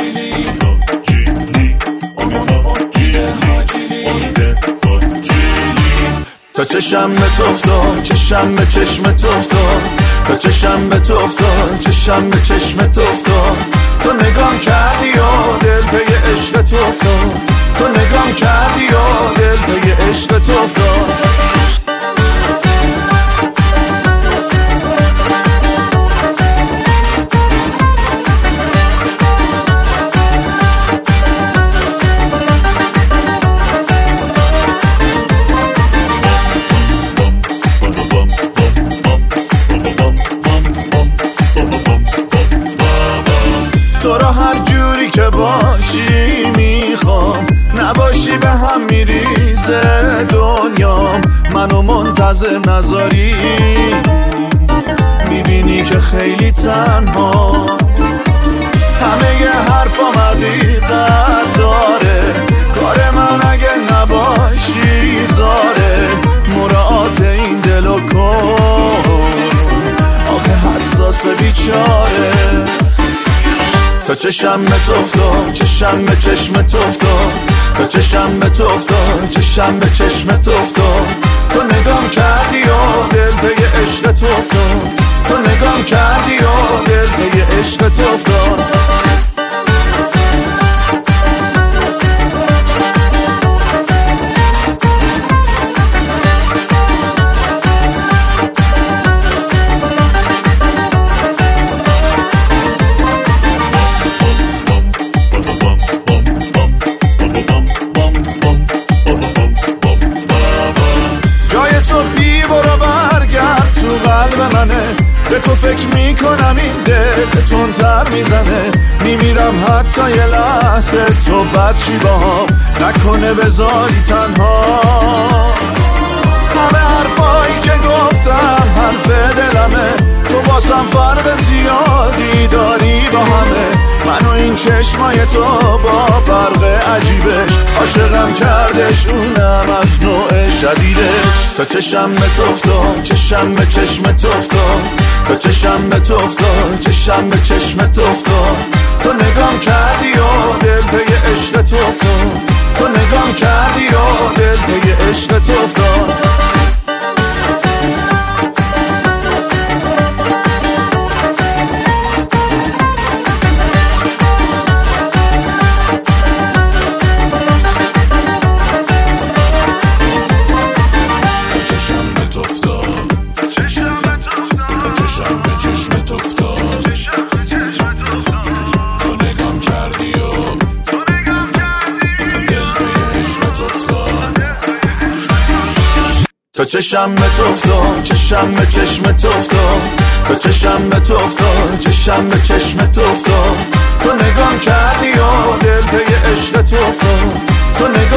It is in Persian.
تا چشم به تو افتاد چشم به چشم تو افتاد تا چشم به تو افتاد چشم به چشم تو افتاد تو نگام کردی و دل پی عشق تو افتاد تو نگام کردی و دل پی عشق تو افتاد تو را هر جوری که باشی میخوام نباشی به هم میریزه دنیام منو منتظر نذاری میبینی که خیلی تنها همه ی حرفام حقیقت داره کار من اگه نباشی زاره مراعات این دلو کن آخه حساس بیچاره تا چشم به تو افتاد چشم به چشم تو افتاد تا چشم به تو افتاد چشم به چشم تو افتاد تو نگام کردی و دل پی عشق تو افتاد تو نگام کردی و دل پی عشق تو افتاد به تو فکر میکنم این دل تندتر میزنه میمیرم حتی یه لحظه تو بدشی باهام نکنه بذاری تنها همه حرفایی که گفتم حرف دلمه تو واسم فرق زیادی داری با همه منو این چشمای تو با فرق عجیبش عاشقم کردش اونم از نوع شدیدش تا چشم به تو افتاد چشم به چشم تو افتاد تا چشم به تو افتاد چشم به چشم تو افتاد تو نگام کردی و دل پی عشق تو افتاد تو نگام کردی و دل پی عشق تو افتاد تا چشم به تو افتاد چشم به چشم تو افتاد تا چشم به تو افتاد چشم به چشم تو افتاد تو نگام کردی و دل پی عشق تو افتاد تو